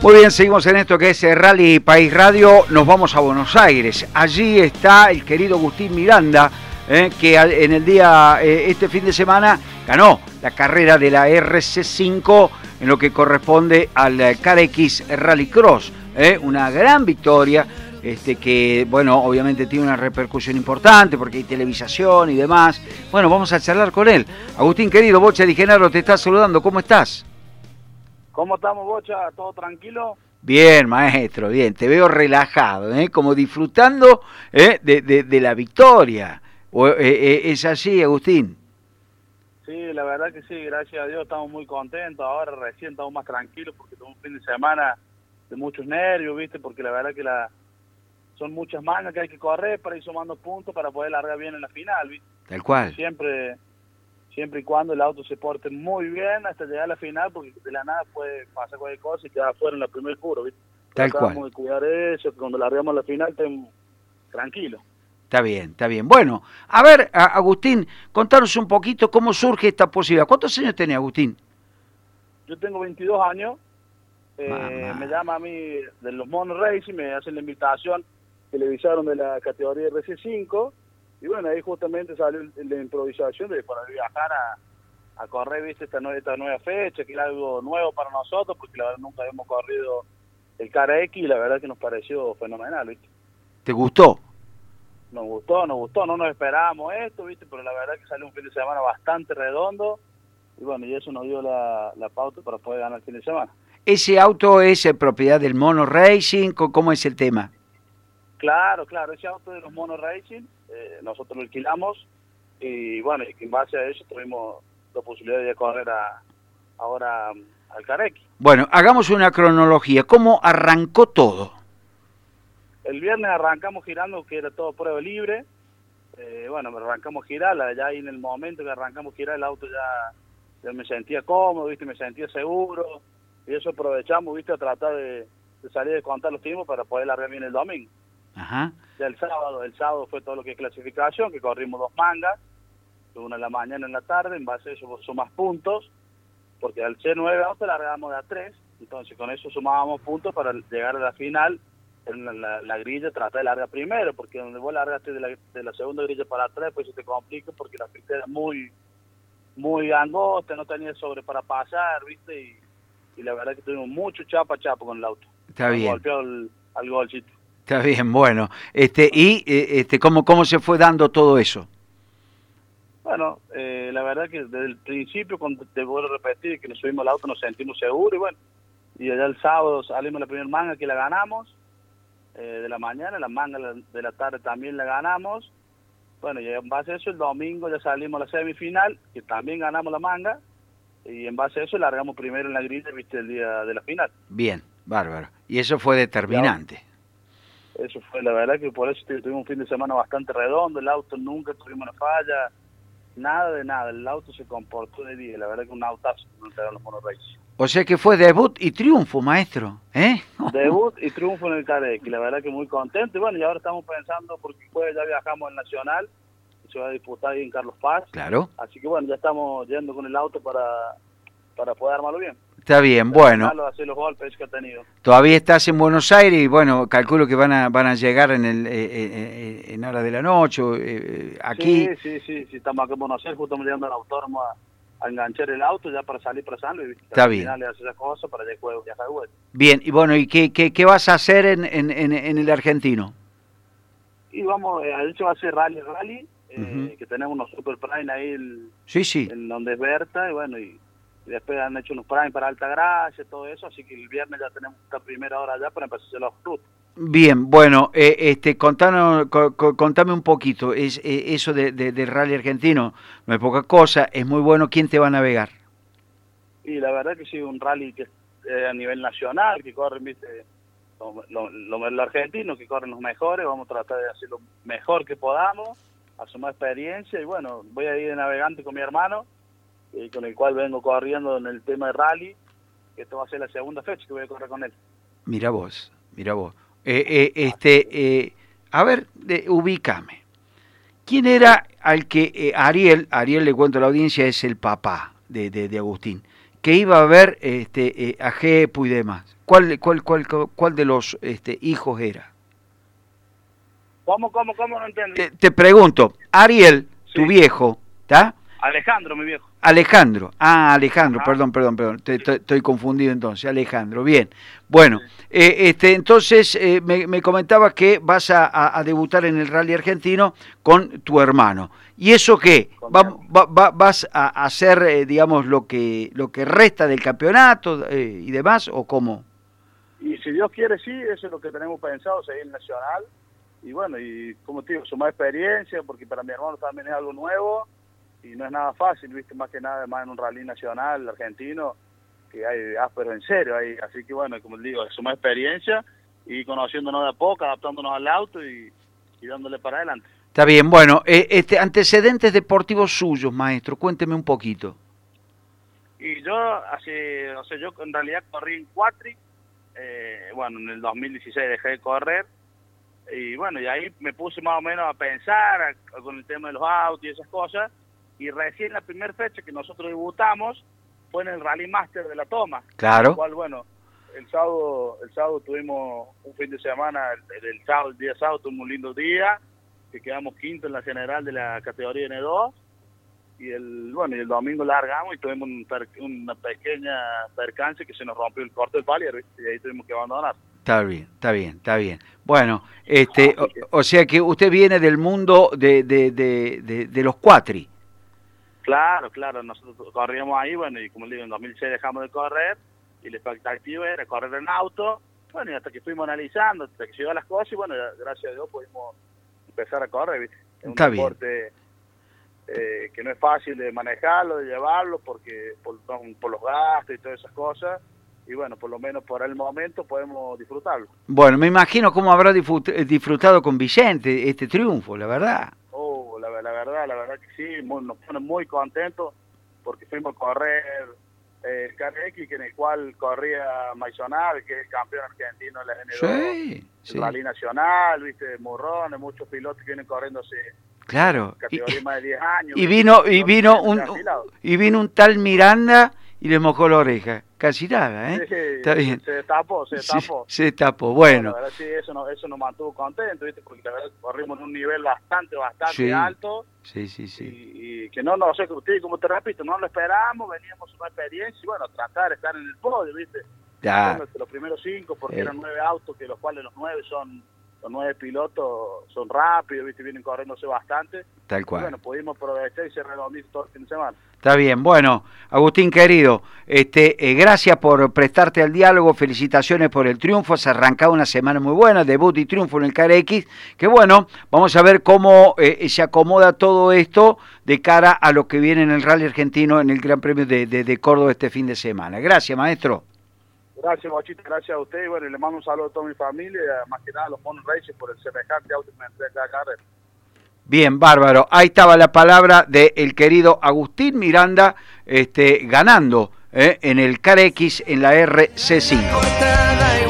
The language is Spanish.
Muy bien, seguimos en esto que es Rally País Radio. Nos vamos a Buenos Aires. Allí está el querido Agustín Miranda, que en el día, este fin de semana, ganó la carrera de la RC5 en lo que corresponde al CarX Rallycross. Una gran victoria, que, bueno, obviamente tiene una repercusión importante porque hay televisación y demás. Bueno, vamos a charlar con él. Agustín, querido, Bocha Di Genaro te está saludando. ¿Cómo estás? ¿Cómo estamos, Bocha? ¿Todo tranquilo? Bien, maestro, bien. Te veo relajado, como disfrutando de la victoria. ¿Es así, Agustín? Sí, la verdad que sí, gracias a Dios estamos muy contentos. Ahora recién estamos más tranquilos porque tuvimos un fin de semana de muchos nervios, ¿viste? Porque la verdad que son muchas mangas que hay que correr para ir sumando puntos para poder largar bien en la final, ¿viste? Tal cual. Siempre y cuando el auto se porte muy bien hasta llegar a la final, porque de la nada puede pasar cualquier cosa y quedar fuera en la primer curva, ¿viste? Tal cual. Tratamos de cuidar eso, que cuando largamos la final estemos tranquilos. Está bien, está bien. Bueno, a ver, Agustín, contanos un poquito cómo surge esta posibilidad. ¿Cuántos años tenés, Agustín? Yo tengo 22 años. Me llama a mí de los Mono Racing, me hacen la invitación, televisaron de la categoría RC5. Y bueno, ahí justamente salió la improvisación de para viajar a correr, viste, esta nueva fecha, que era algo nuevo para nosotros, porque la verdad nunca habíamos corrido el CarX y la verdad que nos pareció fenomenal, viste. ¿Te gustó? Nos gustó, no nos esperábamos esto, viste, pero la verdad que salió un fin de semana bastante redondo, y bueno, y eso nos dio la pauta para poder ganar el fin de semana. ¿Ese auto es propiedad del Mono Racing? ¿Cómo es el tema? Claro, ese auto de los Mono Racing, nosotros lo alquilamos y bueno, en base a eso tuvimos la posibilidad de correr ahora al CarX. Bueno, hagamos una cronología. ¿Cómo arrancó todo? El viernes arrancamos girando, que era todo prueba libre. Bueno, arrancamos a girar, ya ahí en el momento que arrancamos a girar el auto ya me sentía cómodo, ¿viste? Me sentía seguro y eso aprovechamos, ¿viste? A tratar de salir de contar los tiempos para poder largar bien el domingo. Ajá. Ya el sábado fue todo lo que es clasificación, que corrimos 2 mangas, una en la mañana y en la tarde, en base a eso sumas puntos, porque al ser 9 autos largamos de a 3, entonces con eso sumábamos puntos para llegar a la final, en la grilla trata de largar primero, porque donde vos largaste de la segunda grilla para atrás, pues se te complica porque la pista era muy angosta, no tenía sobre para pasar, ¿viste? Y la verdad que tuvimos mucho chapa con el auto. Está bien. Golpeó al golcito. Está bien, bueno. ¿Cómo se fue dando todo eso? Bueno, la verdad que desde el principio, cuando te vuelvo a repetir, que nos subimos al auto nos sentimos seguros, y bueno, y allá el sábado salimos la primera manga que la ganamos, de la mañana, la manga de la tarde también la ganamos, bueno, y en base a eso el domingo ya salimos a la semifinal, que también ganamos la manga, y en base a eso largamos primero en la grilla, viste, el día de la final. Bien, bárbaro. Y eso fue determinante. Eso fue, la verdad que por eso tuvimos un fin de semana bastante redondo, el auto nunca tuvimos una falla, nada de nada, el auto se comportó de día, la verdad que un autazo que nos entregaron los Mono Racing. O sea que fue debut y triunfo, maestro, Debut y triunfo en el CarX, la verdad que muy contento, y bueno, y ahora estamos pensando, porque después ya viajamos al Nacional, se va a disputar ahí en Carlos Paz. Claro. Así que bueno, ya estamos yendo con el auto para poder armarlo bien. Está bien, bueno. Hacer los golpes que ha tenido. Todavía estás en Buenos Aires y bueno, calculo que van a llegar en hora de la noche, aquí. Sí, estamos aquí en Buenos Aires, justo llegando al autódromo a enganchar el auto ya para salir para San Luis. Está bien. Hacer esas cosas para después viajar de vuelta. Bien, y bueno, ¿y qué vas a hacer en el argentino? Y vamos, de hecho va a ser rally, que tenemos unos Super Prime ahí sí. En donde es Berta, y bueno, y después han hecho unos Prime para Altagracia, todo eso, así que el viernes ya tenemos esta primera hora allá para empezar a hacer los rutas. Bien, bueno, contame un poquito, eso del rally argentino, no es poca cosa, es muy bueno. ¿Quién te va a navegar? Y la verdad que sí, un rally que a nivel nacional, que corren, viste, los argentinos, que corren los mejores, vamos a tratar de hacer lo mejor que podamos, a sumar experiencia, y bueno, voy a ir de navegante con mi hermano, con el cual vengo corriendo en el tema de rally, que esto va a ser la segunda fecha que voy a correr con él. Mira vos. A ver, ubícame. ¿Quién era al que Ariel, le cuento a la audiencia, es el papá de Agustín, que iba a ver a Gepo y demás? ¿Cuál de los hijos era? ¿Cómo? No entendí. Te pregunto, Ariel, Sí. tu viejo, ¿está? Alejandro, mi viejo. Alejandro, Alejandro, Ajá. perdón, estoy confundido entonces, Alejandro, bien. Bueno, entonces me comentabas que vas a debutar en el Rally Argentino con tu hermano. ¿Y eso qué? Con mi hermano. ¿Vas a hacer, digamos, lo que resta del campeonato y demás, o cómo? Y si Dios quiere, sí, eso es lo que tenemos pensado, seguir el Nacional. Y bueno, y como te digo, sumar experiencia, porque para mi hermano también es algo nuevo. Y no es nada fácil, viste, más que nada, más en un rally nacional argentino, que hay áspero en serio ahí. Así que bueno, como digo, suma experiencia y conociéndonos de a poco, adaptándonos al auto y dándole para adelante. Está bien, bueno, antecedentes deportivos suyos, maestro, cuénteme un poquito. Y yo yo en realidad corrí en Quatri, bueno, en el 2016 dejé de correr, y bueno, y ahí me puse más o menos a pensar con el tema de los autos y esas cosas. Y recién la primera fecha que nosotros debutamos fue en el Rally Master de La Toma. Claro. El cual, bueno, el sábado tuvimos un fin de semana, el día sábado tuvimos un lindo día, que quedamos quinto en la general de la categoría N2, y el domingo largamos y tuvimos una pequeña percance que se nos rompió el corte del palier, ¿viste? Y ahí tuvimos que abandonar. Está bien. Bueno, o sea que usted viene del mundo de los Quatri. Claro, nosotros corríamos ahí, bueno, y como le digo, en 2006 dejamos de correr, y la expectativa era correr en auto, bueno, y hasta que estuvimos analizando, hasta que llegó las cosas, y bueno, gracias a Dios pudimos empezar a correr, ¿viste? Es un deporte que no es fácil de manejarlo, de llevarlo, porque por los gastos y todas esas cosas, y bueno, por lo menos por el momento podemos disfrutarlo. Bueno, me imagino cómo habrá disfrutado con Vicente este triunfo, la verdad. La verdad que sí, nos pone muy contentos porque fuimos a correr el KRX, en el cual corría Maisonal, que es campeón argentino de la N2, sí. Rally Nacional, viste, Morrones, muchos pilotos que vienen corriendo hace categoría más de 10 años. Y vino un tal Miranda y le mojó la oreja. Casi nada, ¿eh? Sí, está bien. Se destapó. Se tapó, bueno. La verdad sí, eso nos mantuvo contentos, ¿viste? Porque la verdad corrimos en un nivel bastante alto. Sí. Y que no, sé, como te repito, no lo esperábamos, veníamos una experiencia y bueno, tratar de estar en el podio, ¿viste? Ya. Los primeros 5, porque eran 9 autos, que los cuales los 9 pilotos son rápidos, ¿viste? Vienen corriéndose bastante. Tal cual. Y bueno, pudimos aprovechar y cerrar todo el fin de semana. Está bien, bueno, Agustín querido, gracias por prestarte al diálogo, felicitaciones por el triunfo, se ha arrancado una semana muy buena, debut y triunfo en el KRX, que bueno, vamos a ver cómo se acomoda todo esto de cara a lo que viene en el Rally Argentino en el Gran Premio de Córdoba este fin de semana. Gracias, maestro. Gracias, Bochito, gracias a usted, y bueno, le mando un saludo a toda mi familia, más que nada a los Mono Racing por el semejante auto que me entrega acá. Bien, bárbaro. Ahí estaba la palabra del querido Agustín Miranda ganando en el KRX en la RC5.